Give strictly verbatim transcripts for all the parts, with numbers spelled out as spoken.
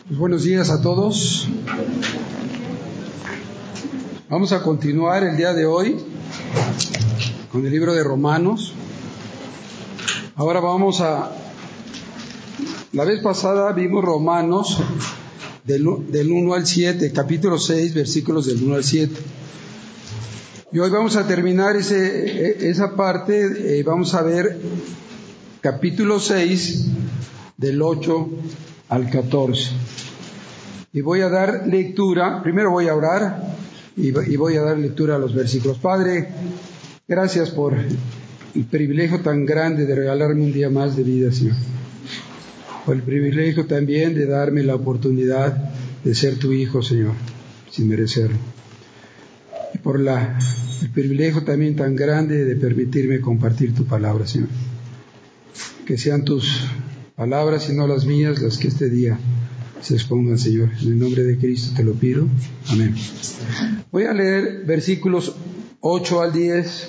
Pues buenos días a todos. Vamos a continuar el día de hoy con el libro de Romanos. Ahora vamos a... La vez pasada vimos Romanos del, del uno al siete, capítulo seis, versículos del uno al siete. Y hoy vamos a terminar ese, esa parte, eh, vamos a ver capítulo seis, del ocho al catorce. Y voy a dar lectura, primero voy a orar y, y voy a dar lectura a los versículos. Padre, gracias por el privilegio tan grande de regalarme un día más de vida, Señor. Por el privilegio también de darme la oportunidad de ser tu hijo, Señor, sin merecerlo. Y por la, el privilegio también tan grande de permitirme compartir tu palabra, Señor. Que sean tus palabras y no las mías las que este día se expongan, Señor. En el nombre de Cristo te lo pido. Amén. Voy a leer versículos ocho al diez.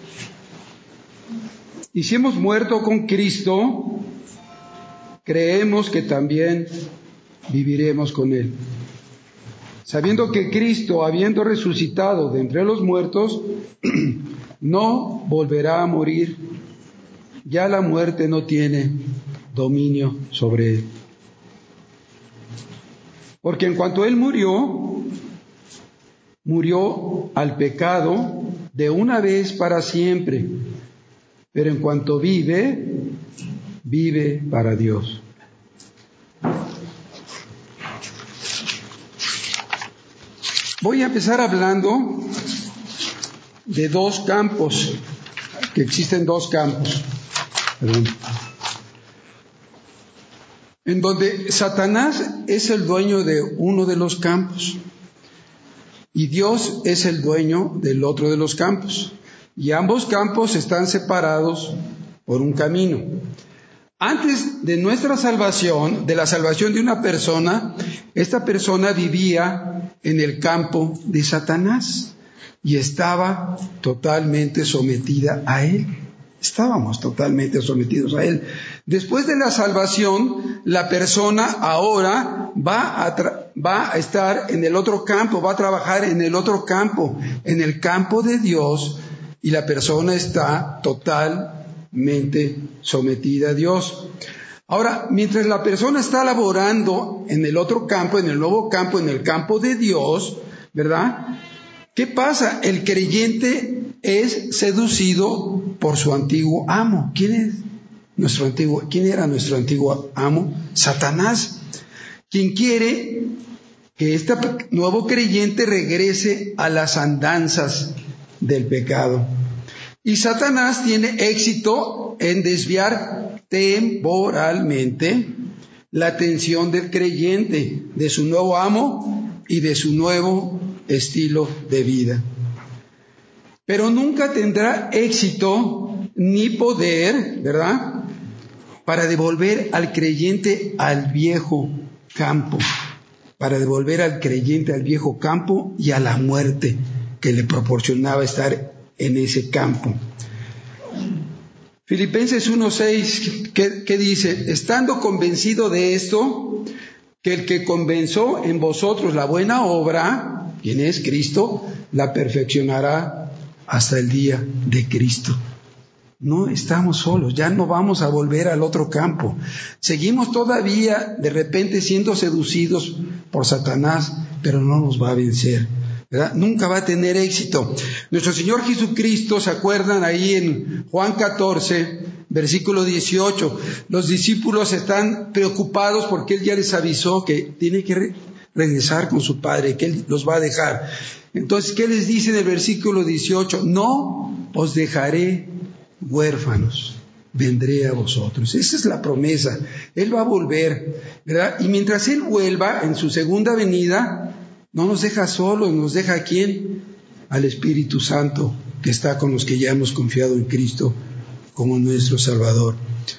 Y si hemos muerto con Cristo, creemos que también viviremos con Él. Sabiendo que Cristo, habiendo resucitado de entre los muertos, no volverá a morir. Ya la muerte no tiene dominio sobre Él. Porque en cuanto Él murió, murió al pecado de una vez para siempre. Pero en cuanto vive, vive para Dios. Voy a empezar hablando de dos campos, que existen dos campos, perdón, en donde Satanás es el dueño de uno de los campos y Dios es el dueño del otro de los campos, y ambos campos están separados por un camino. Antes de nuestra salvación, de la salvación de una persona, esta persona vivía en el campo de Satanás y estaba totalmente sometida a él. Estábamos totalmente sometidos a él. Después de la salvación, la persona ahora va a, tra- va a estar en el otro campo, va a trabajar en el otro campo, en el campo de Dios, y la persona está totalmente sometida a Dios. Ahora, mientras la persona está laborando en el otro campo, en el nuevo campo, en el campo de Dios, ¿verdad? ¿Qué pasa? El creyente es seducido por su antiguo amo. ¿Quién es nuestro antiguo? ¿Quién era nuestro antiguo amo? Satanás, quien quiere que este nuevo creyente regrese a las andanzas del pecado. Y Satanás tiene éxito en desviar temporalmente la atención del creyente de su nuevo amo y de su nuevo estilo de vida. Pero nunca tendrá éxito ni poder, ¿verdad?, para devolver al creyente al viejo campo, para devolver al creyente al viejo campo y a la muerte que le proporcionaba estar en ese campo. Filipenses uno seis, ¿qué, qué dice? Estando convencido de esto, que el que comenzó en vosotros la buena obra, quien es Cristo, la perfeccionará hasta el día de Cristo. No estamos solos, ya no vamos a volver al otro campo. Seguimos todavía de repente siendo seducidos por Satanás, pero no nos va a vencer, ¿verdad? Nunca va a tener éxito. Nuestro Señor Jesucristo, ¿se acuerdan ahí en Juan catorce, versículo dieciocho? Los discípulos están preocupados porque Él ya les avisó que tiene que re- regresar con su Padre, que Él los va a dejar. Entonces, ¿qué les dice en el versículo dieciocho? No os dejaré huérfanos, vendré a vosotros. Esa es la promesa. Él va a volver, ¿verdad? Y mientras Él vuelva en su segunda venida, no nos deja solos, nos deja ¿a quién? Al Espíritu Santo, que está con los que ya hemos confiado en Cristo como nuestro Salvador.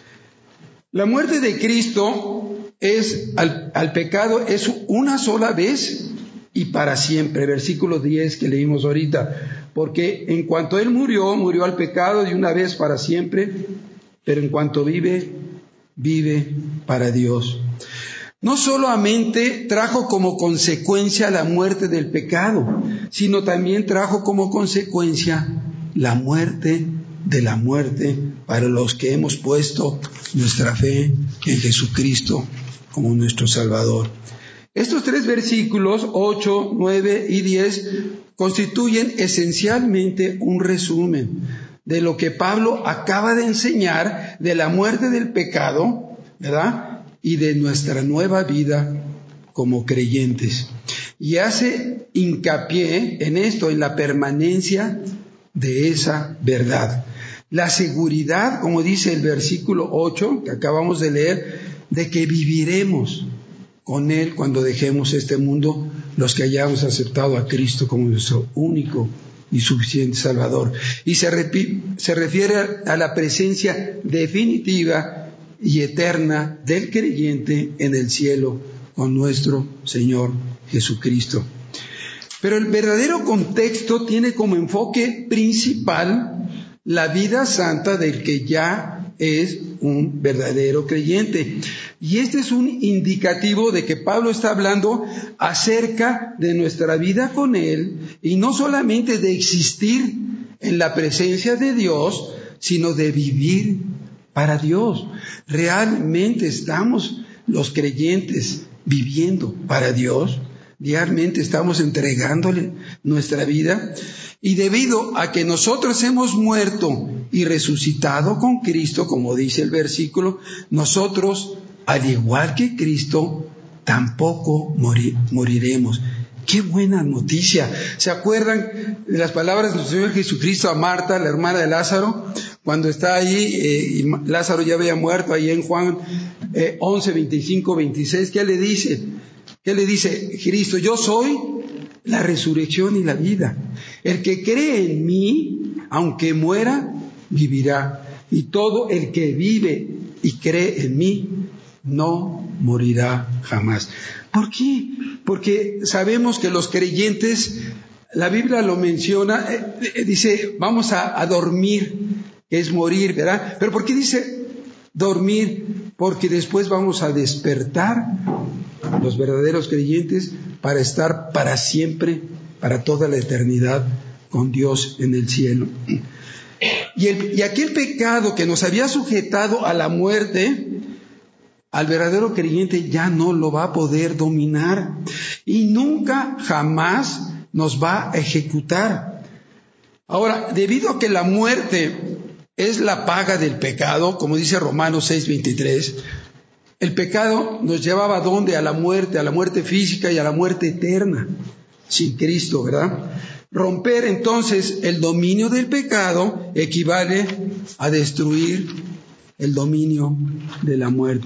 La muerte de Cristo es al, al pecado es una sola vez y para siempre. Versículo diez que leímos ahorita. Porque en cuanto Él murió, murió al pecado de una vez para siempre, pero en cuanto vive, vive para Dios. no solamente trajo como consecuencia la muerte del pecado, sino también trajo como consecuencia la muerte de la muerte para los que hemos puesto nuestra fe en Jesucristo como nuestro Salvador. Estos tres versículos, ocho, nueve y diez, constituyen esencialmente un resumen de lo que Pablo acaba de enseñar de la muerte del pecado, ¿verdad? Y de nuestra nueva vida como creyentes. Y hace hincapié en esto, en la permanencia de esa verdad. La seguridad, como dice el versículo ocho, que acabamos de leer, de que viviremos con Él cuando dejemos este mundo, los que hayamos aceptado a Cristo como nuestro único y suficiente Salvador. Y se, repi- se refiere a la presencia definitiva y eterna del creyente en el cielo con nuestro Señor Jesucristo. Pero el verdadero contexto tiene como enfoque principal la vida santa del que ya es un verdadero creyente. Y este es un indicativo de que Pablo está hablando acerca de nuestra vida con Él, y no solamente de existir en la presencia de Dios, sino de vivir para Dios. Realmente estamos los creyentes viviendo para Dios. Diariamente estamos entregándole nuestra vida, y debido a que nosotros hemos muerto y resucitado con Cristo, como dice el versículo, nosotros, al igual que Cristo, tampoco morir, moriremos. ¡Qué buena noticia! ¿Se acuerdan de las palabras de nuestro Señor Jesucristo a Marta, la hermana de Lázaro, cuando está ahí eh, y Lázaro ya había muerto, ahí en Juan eh, once, veinticinco, veintiséis? ¿Qué le dice? ¿Qué le dice Cristo? Yo soy la resurrección y la vida. El que cree en mí, aunque muera, vivirá. Y todo el que vive y cree en mí, no morirá jamás. ¿Por qué? Porque sabemos que los creyentes, la Biblia lo menciona, eh, dice, vamos a, a dormir, que es morir, ¿verdad? Pero ¿por qué dice dormir? Porque después vamos a despertar, los verdaderos creyentes, para estar para siempre, para toda la eternidad, con Dios en el cielo. Y, el, y aquel pecado que nos había sujetado a la muerte, al verdadero creyente ya no lo va a poder dominar, y nunca jamás nos va a ejecutar. Ahora, debido a que la muerte es la paga del pecado, como dice Romanos seis veintitrés, el pecado nos llevaba ¿a dónde? A la muerte, a la muerte física y a la muerte eterna, sin Cristo, ¿verdad? Romper entonces el dominio del pecado equivale a destruir el dominio de la muerte.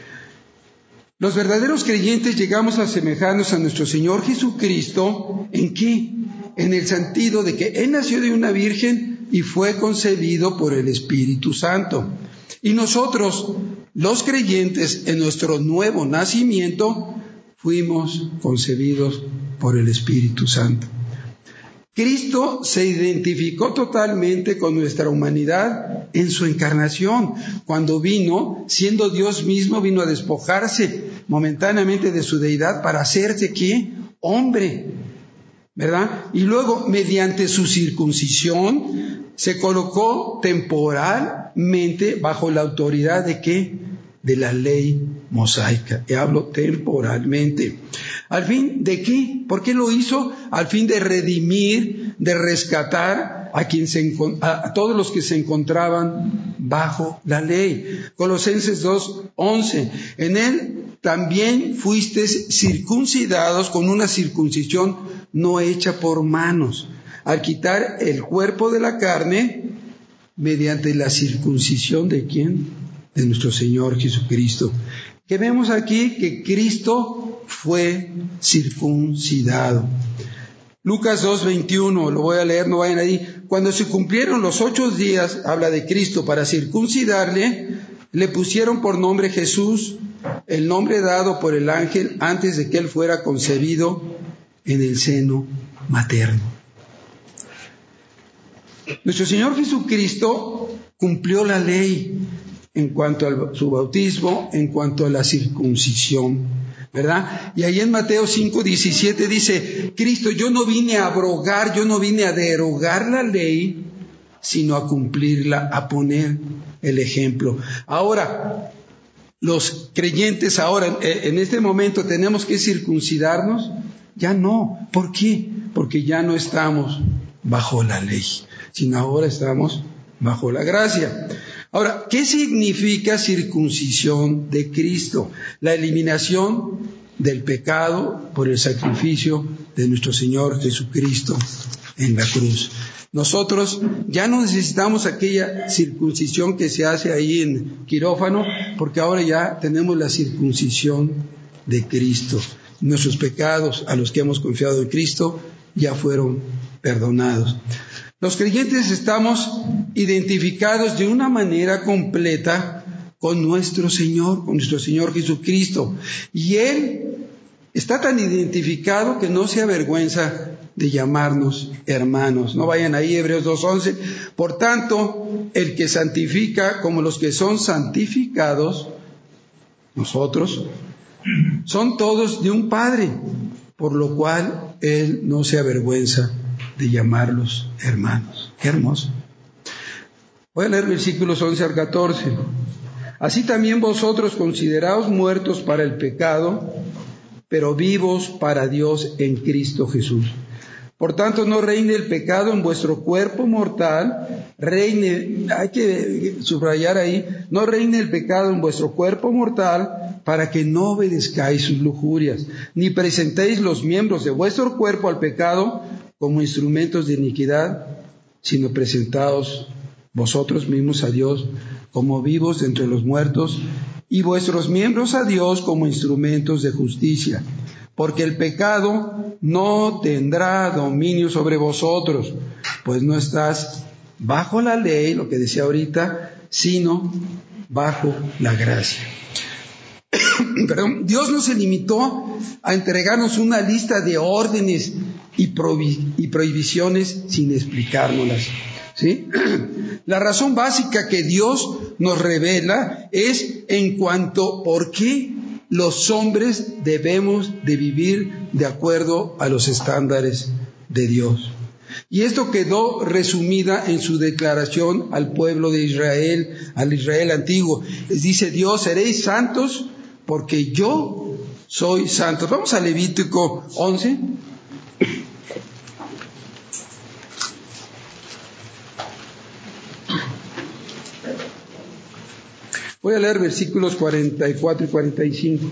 Los verdaderos creyentes llegamos a asemejarnos a nuestro Señor Jesucristo, ¿en qué? En el sentido de que Él nació de una virgen y fue concebido por el Espíritu Santo. Y nosotros, los creyentes, en nuestro nuevo nacimiento, fuimos concebidos por el Espíritu Santo. Cristo se identificó totalmente con nuestra humanidad en su encarnación. Cuando vino, siendo Dios mismo, vino a despojarse momentáneamente de su deidad para hacerse, ¿qué? Hombre, ¿verdad? Y luego, mediante su circuncisión, se colocó temporalmente bajo la autoridad de ¿qué? De la ley mosaica. Y hablo temporalmente. ¿Al fin de qué? ¿Por qué lo hizo? Al fin de redimir, de rescatar a, quien se, a todos los que se encontraban bajo la ley. Colosenses dos once. En él también fuisteis circuncidados con una circuncisión no hecha por manos, al quitar el cuerpo de la carne mediante la circuncisión de ¿quién? De nuestro Señor Jesucristo. Que vemos aquí que Cristo fue circuncidado. Lucas dos veintiuno, lo voy a leer, no vayan ahí. Cuando se cumplieron los ocho días, habla de Cristo, para circuncidarle, le pusieron por nombre Jesús, el nombre dado por el ángel antes de que él fuera concebido en el seno materno. Nuestro Señor Jesucristo cumplió la ley en cuanto a su bautismo, en cuanto a la circuncisión, ¿verdad? Y ahí en Mateo cinco diecisiete dice, Cristo, yo no vine a abrogar, yo no vine a derogar la ley, sino a cumplirla, a poner el ejemplo. Ahora, los creyentes ahora, en este momento, ¿tenemos que circuncidarnos? Ya no. ¿Por qué? Porque ya no estamos bajo la ley, sino ahora estamos bajo la gracia. Ahora, ¿qué significa circuncisión de Cristo? La eliminación del pecado por el sacrificio de nuestro Señor Jesucristo en la cruz. Nosotros ya no necesitamos aquella circuncisión que se hace ahí en quirófano, porque ahora ya tenemos la circuncisión de Cristo. Nuestros pecados, a los que hemos confiado en Cristo, ya fueron perdonados. Los creyentes estamos identificados de una manera completa con nuestro Señor, con nuestro Señor Jesucristo. Y Él está tan identificado que no se avergüenza de llamarnos hermanos. No vayan ahí, Hebreos dos once. Por tanto, el que santifica como los que son santificados, nosotros, son todos de un Padre, por lo cual Él no se avergüenza de llamarlos hermanos. Qué hermoso. Voy a leer versículos once al catorce. Así también vosotros consideraos muertos para el pecado, pero vivos para Dios en Cristo Jesús. Por tanto, no reine el pecado en vuestro cuerpo mortal, reine, hay que subrayar ahí, no reine el pecado en vuestro cuerpo mortal, para que no obedezcáis sus lujurias, ni presentéis los miembros de vuestro cuerpo al pecado como instrumentos de iniquidad, sino presentaos vosotros mismos a Dios como vivos de entre los muertos, y vuestros miembros a Dios como instrumentos de justicia. Porque el pecado no tendrá dominio sobre vosotros, pues no estás bajo la ley, lo que decía ahorita, sino bajo la gracia. Perdón, Dios no se limitó a entregarnos una lista de órdenes y, prohi- y prohibiciones sin explicárnoslas, ¿sí? La razón básica que Dios nos revela es en cuanto por qué los hombres debemos de vivir de acuerdo a los estándares de Dios. Y esto quedó resumida en su declaración al pueblo de Israel, al Israel antiguo. Les dice Dios, seréis santos porque yo soy santo. Vamos a Levítico once. Voy a leer versículos cuarenta y cuatro y cuarenta y cinco.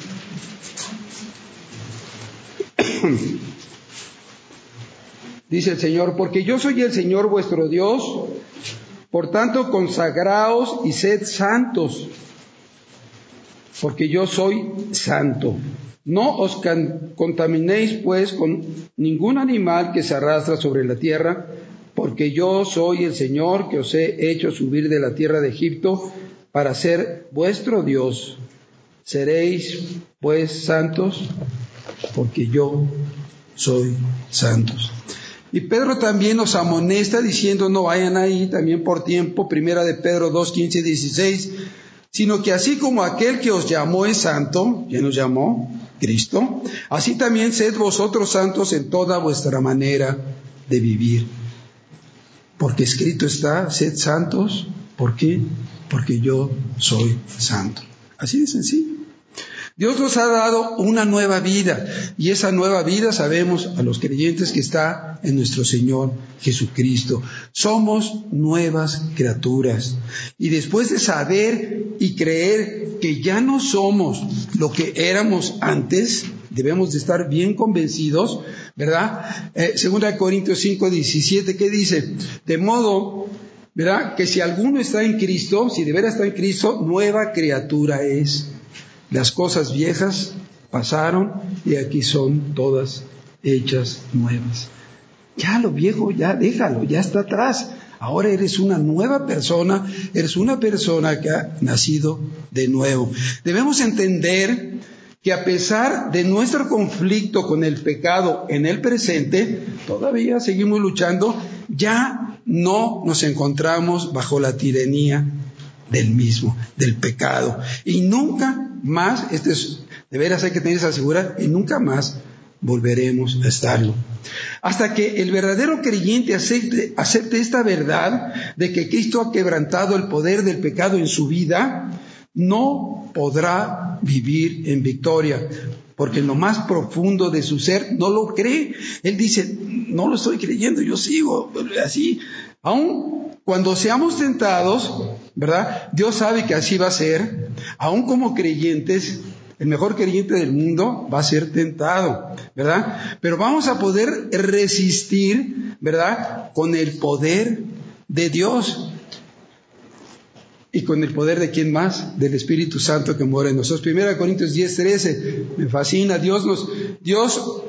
Dice el Señor, porque yo soy el Señor vuestro Dios, por tanto consagraos y sed santos, porque yo soy santo. No os can- contaminéis pues con ningún animal que se arrastra sobre la tierra, porque yo soy el Señor que os he hecho subir de la tierra de Egipto para ser vuestro Dios. Seréis pues santos, porque yo soy santos. Y Pedro también nos amonesta diciendo, no vayan ahí también por tiempo, primera de Pedro dos, quince y dieciséis, sino que así como aquel que os llamó es santo, ¿quién nos llamó? Cristo, así también sed vosotros santos en toda vuestra manera de vivir. Porque escrito está, sed santos, ¿por qué? Porque yo soy santo. Así de sencillo. Dios nos ha dado una nueva vida, y esa nueva vida sabemos a los creyentes que está en nuestro Señor Jesucristo. Somos nuevas criaturas, y después de saber y creer que ya no somos lo que éramos antes, debemos de estar bien convencidos, ¿verdad? Eh, Segunda Corintios cinco, diecisiete, ¿qué dice? De modo, ¿verdad?, que si alguno está en Cristo, si de veras está en Cristo, nueva criatura es. Las cosas viejas pasaron y aquí son todas hechas nuevas. Ya lo viejo, ya déjalo, ya está atrás. Ahora eres una nueva persona, eres una persona que ha nacido de nuevo. Debemos entender que a pesar de nuestro conflicto con el pecado en el presente, todavía seguimos luchando, ya no nos encontramos bajo la tiranía del mismo, del pecado. Y nunca más, este es, de veras hay que tener esa seguridad, y nunca más volveremos a estarlo. Hasta que el verdadero creyente acepte, acepte esta verdad de que Cristo ha quebrantado el poder del pecado en su vida, no podrá vivir en victoria, porque en lo más profundo de su ser no lo cree. Él dice, no lo estoy creyendo, yo sigo así. Aún cuando seamos tentados, ¿verdad? Dios sabe que así va a ser. Aún como creyentes, el mejor creyente del mundo va a ser tentado, ¿verdad? Pero vamos a poder resistir, ¿verdad? Con el poder de Dios. ¿Y con el poder de quién más? Del Espíritu Santo que mora en nosotros. Primera Corintios diez, trece. Me fascina. Dios nos, Dios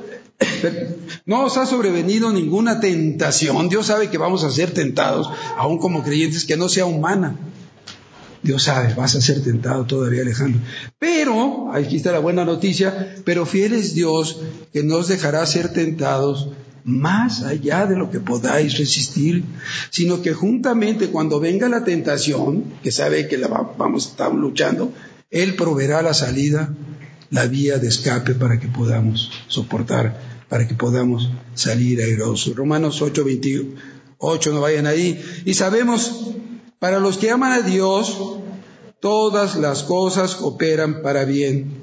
no nos ha sobrevenido ninguna tentación. Dios sabe que vamos a ser tentados, aún como creyentes, que no sea humana. Dios sabe, vas a ser tentado todavía, Alejandro. Pero, aquí está la buena noticia, pero fiel es Dios que nos dejará ser tentados más allá de lo que podáis resistir, sino que juntamente cuando venga la tentación, que sabe que la vamos a estar luchando, Él proveerá la salida, la vía de escape para que podamos soportar, para que podamos salir airosos. Romanos ocho, veintiocho, no vayan ahí. Y sabemos, para los que aman a Dios, todas las cosas cooperan para bien.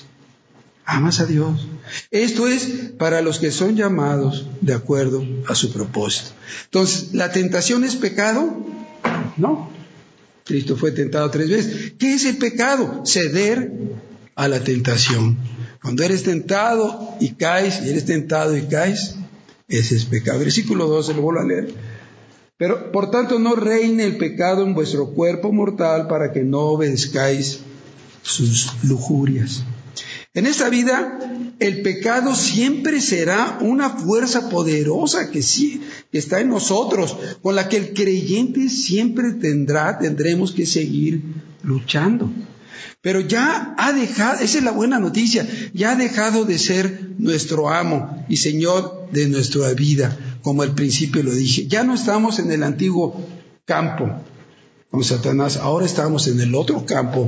¿Amas a Dios? Esto es para los que son llamados de acuerdo a su propósito. Entonces, ¿la tentación es pecado? No. Cristo fue tentado tres veces. ¿Qué es el pecado? Ceder a la tentación. Cuando eres tentado y caes, y eres tentado y caes, ese es pecado. Versículo doce, lo vuelvo a leer. Pero, por tanto, no reine el pecado en vuestro cuerpo mortal para que no obedezcáis sus lujurias. En esta vida, el pecado siempre será una fuerza poderosa que sí, que está en nosotros, con la que el creyente siempre tendrá, tendremos que seguir luchando. Pero ya ha dejado, esa es la buena noticia, ya ha dejado de ser nuestro amo y Señor de nuestra vida, como al principio lo dije. Ya no estamos en el antiguo campo con Satanás, ahora estamos en el otro campo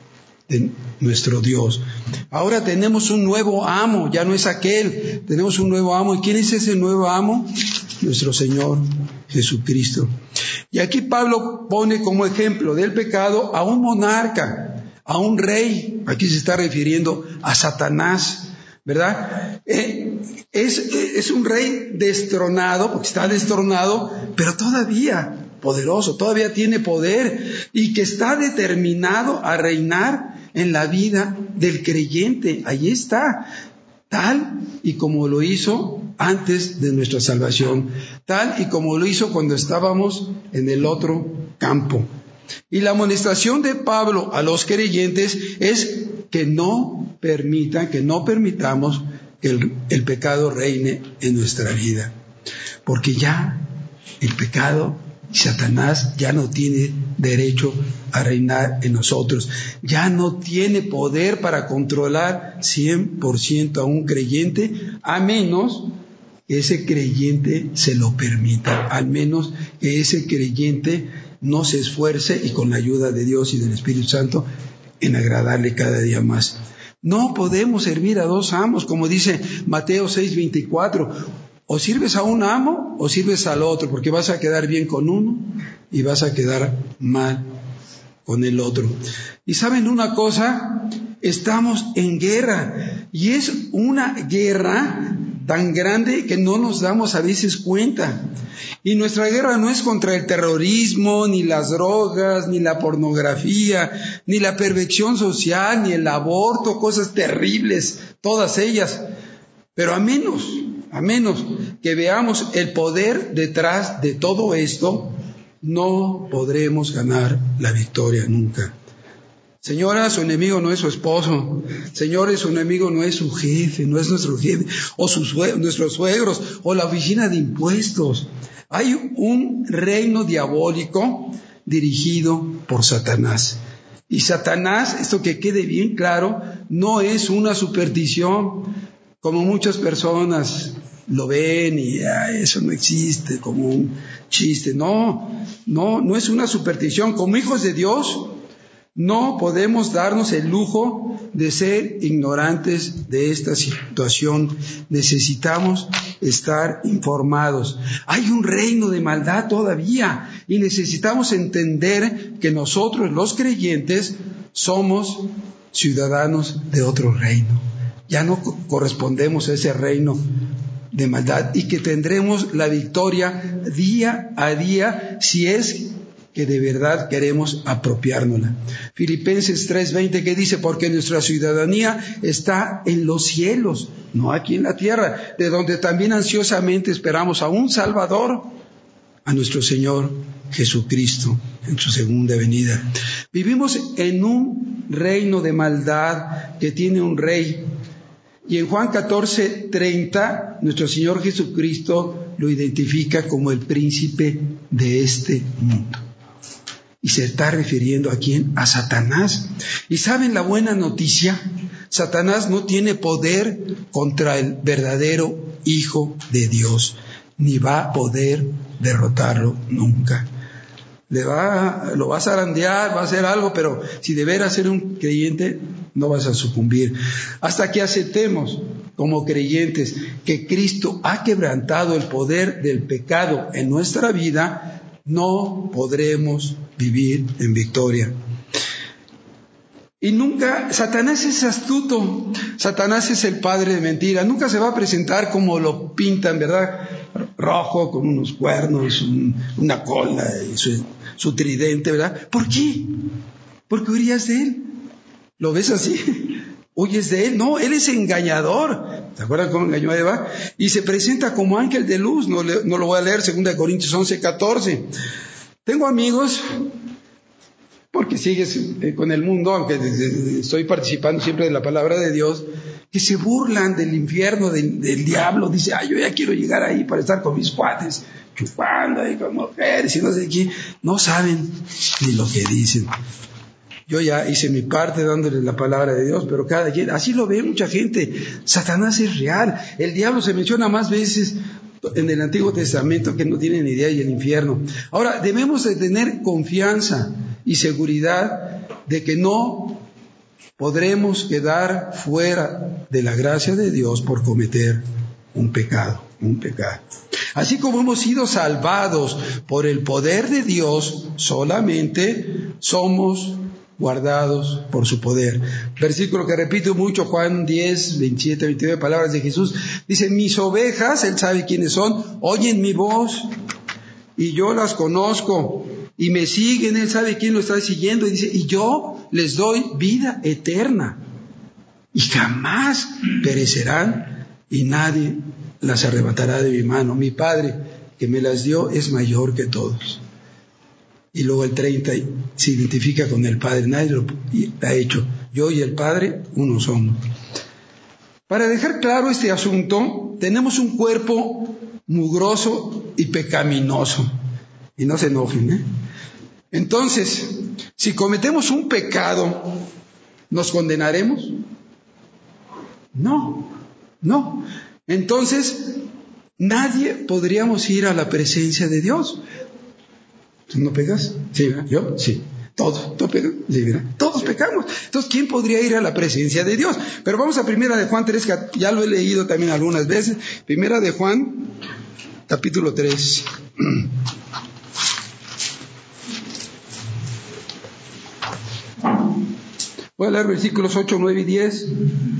de nuestro Dios. Ahora tenemos un nuevo amo, ya no es aquel, tenemos un nuevo amo. ¿Y quién es ese nuevo amo? Nuestro Señor Jesucristo. Y aquí Pablo pone como ejemplo del pecado a un monarca, a un rey. Aquí se está refiriendo a Satanás, ¿verdad? Eh, es, es un rey destronado, porque está destronado, pero todavía poderoso, todavía tiene poder y que está determinado a reinar en la vida del creyente. Ahí está, tal y como lo hizo antes de nuestra salvación, tal y como lo hizo cuando estábamos en el otro campo. Y la amonestación de Pablo a los creyentes es que no permitan, que no permitamos que el, el pecado reine en nuestra vida, porque ya el pecado y Satanás ya no tiene derecho a reinar en nosotros, ya no tiene poder para controlar cien por ciento a un creyente, a menos que ese creyente se lo permita, al menos que ese creyente no se esfuerce y con la ayuda de Dios y del Espíritu Santo en agradarle cada día más. No podemos servir a dos amos, como dice Mateo seis veinticuatro. O sirves a un amo o sirves al otro, porque vas a quedar bien con uno y vas a quedar mal con el otro. Y saben una cosa, estamos en guerra y es una guerra tan grande que no nos damos a veces cuenta. Y nuestra guerra no es contra el terrorismo, ni las drogas, ni la pornografía, ni la perversión social, ni el aborto, cosas terribles, todas ellas. Pero a menos, a menos que veamos el poder detrás de todo esto, no podremos ganar la victoria nunca. Señora, su enemigo no es su esposo. Señores, su enemigo no es su jefe, no es nuestro jefe, o sus, nuestros suegros, o la oficina de impuestos. Hay un reino diabólico dirigido por Satanás. Y Satanás, esto que quede bien claro, no es una superstición, como muchas personas lo ven y ah, eso no existe, como un chiste. No, no, no es una superstición. Como hijos de Dios, no podemos darnos el lujo de ser ignorantes de esta situación. Necesitamos estar informados. Hay un reino de maldad todavía y necesitamos entender que nosotros, los creyentes, somos ciudadanos de otro reino. Ya no correspondemos a ese reino de maldad y que tendremos la victoria día a día si es que de verdad queremos apropiárnosla. Filipenses tres veinte, que dice: porque nuestra ciudadanía está en los cielos, no aquí en la tierra, de donde también ansiosamente esperamos a un Salvador, a nuestro Señor Jesucristo en su segunda venida. Vivimos en un reino de maldad que tiene un rey, y en Juan catorce treinta nuestro Señor Jesucristo lo identifica como el príncipe de este mundo. Y se está refiriendo a quién, a Satanás. ¿Y saben la buena noticia? Satanás no tiene poder contra el verdadero Hijo de Dios, ni va a poder derrotarlo nunca. Le va, lo va a zarandear, va a hacer algo, pero si de veras ser un creyente, no vas a sucumbir. Hasta que aceptemos como creyentes que Cristo ha quebrantado el poder del pecado en nuestra vida, no podremos vivir en victoria. Y nunca, Satanás es astuto, Satanás es el padre de mentira, nunca se va a presentar como lo pintan, ¿verdad? Rojo, con unos cuernos, un, una cola y su, su tridente, ¿verdad? ¿Por qué? Porque huirías de él. ¿Lo ves así? ¿Huyes de él? No, él es engañador. ¿Se acuerdan cómo engañó a Eva? Y se presenta como ángel de luz. No, le, no lo voy a leer, segunda Corintios once catorce. Tengo amigos, porque sigues con el mundo, aunque estoy participando siempre de la palabra de Dios, que se burlan del infierno, del, del diablo. Dice: ah, yo ya quiero llegar ahí para estar con mis cuates, chupando ahí con mujeres y no sé qué. No saben ni lo que dicen. Yo ya hice mi parte dándoles la palabra de Dios, pero cada quien, así lo ve mucha gente. Satanás es real. El diablo se menciona más veces en el Antiguo Testamento que no tienen idea, y el infierno. Ahora, debemos de tener confianza y seguridad de que no podremos quedar fuera de la gracia de Dios por cometer un pecado, un pecado. Así como hemos sido salvados por el poder de Dios, solamente somos guardados por su poder. Versículo que repito mucho, Juan diez, veintisiete, veintinueve, palabras de Jesús. Dice: mis ovejas, Él sabe quiénes son, oyen mi voz y yo las conozco y me siguen. Él sabe quién lo está siguiendo, y dice: y yo les doy vida eterna y jamás perecerán y nadie las arrebatará de mi mano. Mi Padre que me las dio es mayor que todos. Y luego el treinta se identifica con el Padre. Nadie lo ha hecho. Yo y el Padre uno somos. Para dejar claro este asunto, tenemos un cuerpo mugroso y pecaminoso. Y no se enojen, ¿eh? Entonces, si cometemos un pecado, ¿nos condenaremos? No, no. Entonces, nadie podríamos ir a la presencia de Dios. ¿Tú no pegas? Sí, ¿verdad? ¿Yo? Sí. Todos, ¿tú pegas? Sí, ¿verdad? Todos pecamos. Entonces, ¿quién podría ir a la presencia de Dios? Pero vamos a Primera de Juan tres, que ya lo he leído también algunas veces. Primera de Juan, capítulo tres. Voy a leer versículos ocho, nueve y diez.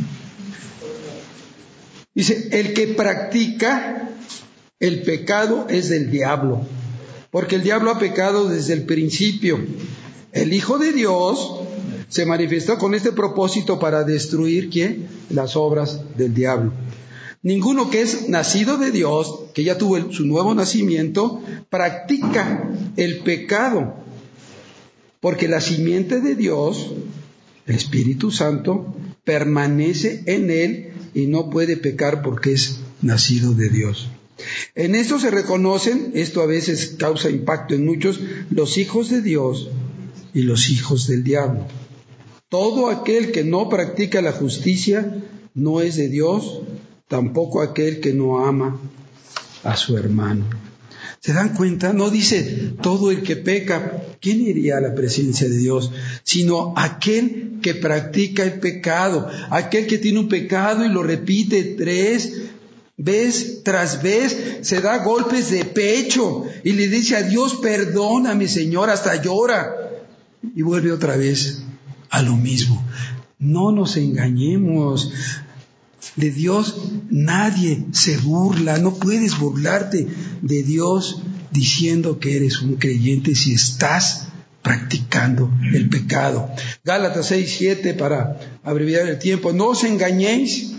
Dice: el que practica el pecado es del diablo, porque el diablo ha pecado desde el principio. El Hijo de Dios se manifestó con este propósito para destruir, ¿qué? Las obras del diablo. Ninguno que es nacido de Dios, que ya tuvo el, su nuevo nacimiento, practica el pecado, porque la simiente de Dios, el Espíritu Santo, permanece en él y no puede pecar porque es nacido de Dios. En esto se reconocen, esto a veces causa impacto en muchos, los hijos de Dios y los hijos del diablo. Todo aquel que no practica la justicia no es de Dios, tampoco aquel que no ama a su hermano. ¿Se dan cuenta? No dice todo el que peca, ¿quién iría a la presencia de Dios? Sino aquel que practica el pecado, aquel que tiene un pecado y lo repite tres vez tras vez, se da golpes de pecho y le dice a Dios, perdóname Señor, hasta llora, y vuelve otra vez a lo mismo. No nos engañemos. De Dios nadie se burla, no puedes burlarte de Dios diciendo que eres un creyente si estás practicando el pecado. Gálatas seis, siete, para abreviar el tiempo. No os engañéis,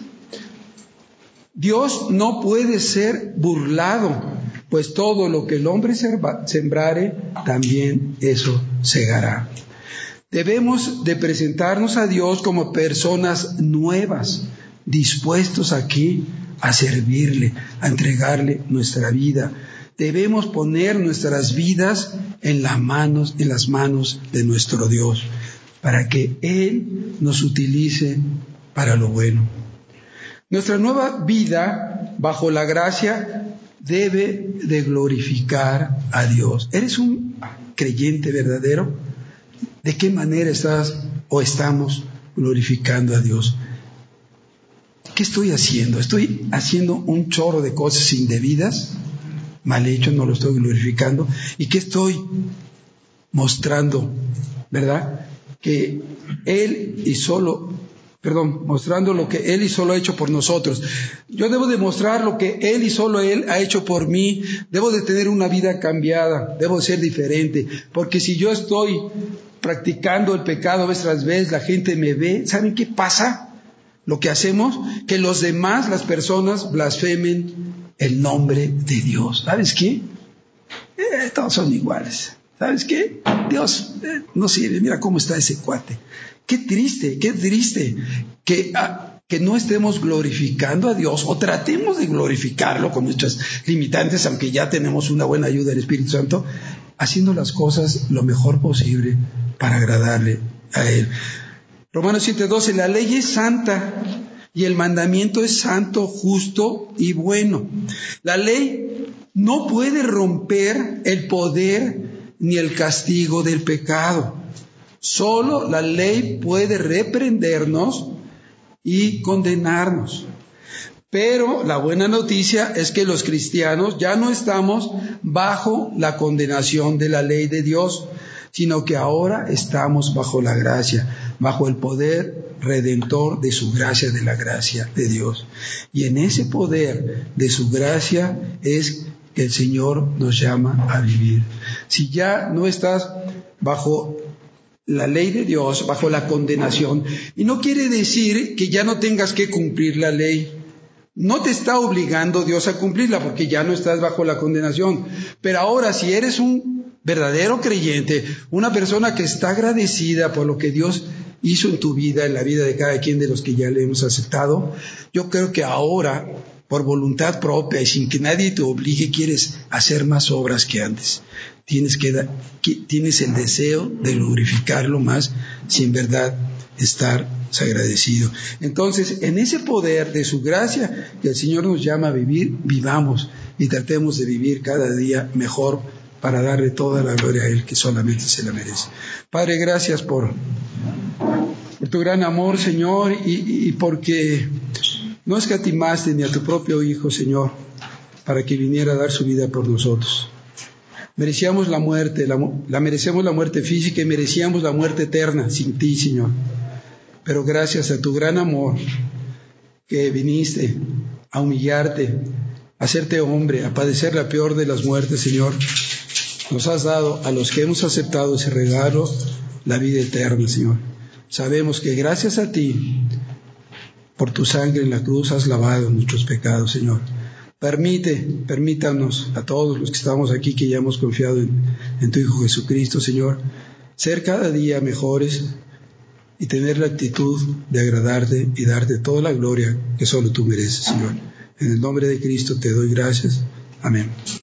Dios no puede ser burlado, pues todo lo que el hombre sembrare, también eso segará. Debemos de presentarnos a Dios como personas nuevas, dispuestos aquí a servirle, a entregarle nuestra vida. Debemos poner nuestras vidas en las manos, en las manos de nuestro Dios, para que Él nos utilice para lo bueno. Nuestra nueva vida bajo la gracia debe de glorificar a Dios. ¿Eres un creyente verdadero? ¿De qué manera estás o estamos glorificando a Dios? ¿Qué estoy haciendo? ¿Estoy haciendo un chorro de cosas indebidas? Mal hecho, no lo estoy glorificando. ¿Y qué estoy mostrando? ¿Verdad? Que Él y solo, perdón, mostrando lo que Él y solo ha hecho por nosotros. Yo debo demostrar lo que Él y solo Él ha hecho por mí. Debo de tener una vida cambiada, debo de ser diferente. Porque si yo estoy practicando el pecado vez tras vez, la gente me ve, ¿saben qué pasa? Lo que hacemos, que los demás, las personas, blasfemen el nombre de Dios. ¿Sabes qué? Eh, todos son iguales. ¿Sabes qué? Dios eh, no sirve. Mira cómo está ese cuate. Qué triste, qué triste que, ah, que no estemos glorificando a Dios o tratemos de glorificarlo con nuestras limitantes, aunque ya tenemos una buena ayuda del Espíritu Santo, haciendo las cosas lo mejor posible para agradarle a Él. Romanos siete doce, la ley es santa y el mandamiento es santo, justo y bueno. La ley no puede romper el poder ni el castigo del pecado. Solo la ley puede reprendernos y condenarnos. Pero la buena noticia es que los cristianos ya no estamos bajo la condenación de la ley de Dios, sino que ahora estamos bajo la gracia, bajo el poder redentor de su gracia, de la gracia de Dios. Y en ese poder de su gracia es que el Señor nos llama a vivir. Si ya no estás bajo la ley de Dios, bajo la condenación, y no quiere decir que ya no tengas que cumplir la ley. No te está obligando Dios a cumplirla porque ya no estás bajo la condenación. Pero ahora, si eres un verdadero creyente, una persona que está agradecida por lo que Dios hizo en tu vida, en la vida de cada quien de los que ya le hemos aceptado, yo creo que ahora, por voluntad propia y sin que nadie te obligue, quieres hacer más obras que antes. Tienes que, da, que tienes el deseo de glorificarlo más, si en verdad estar agradecido. Entonces, en ese poder de su gracia que el Señor nos llama a vivir, vivamos y tratemos de vivir cada día mejor para darle toda la gloria a Él, que solamente se la merece. Padre, gracias por, por tu gran amor, Señor, y, y porque no escatimaste ni a tu propio Hijo, Señor, para que viniera a dar su vida por nosotros. Merecíamos la muerte, la, la merecemos la muerte física y merecíamos la muerte eterna sin ti, Señor. Pero gracias a tu gran amor, que viniste a humillarte, a hacerte hombre, a padecer la peor de las muertes, Señor, nos has dado a los que hemos aceptado ese regalo la vida eterna, Señor. Sabemos que gracias a ti, por tu sangre en la cruz, has lavado nuestros pecados, Señor. Permite, permítanos a todos los que estamos aquí, que ya hemos confiado en, en tu Hijo Jesucristo, Señor, ser cada día mejores y tener la actitud de agradarte y darte toda la gloria que solo tú mereces, Señor. En el nombre de Cristo te doy gracias. Amén.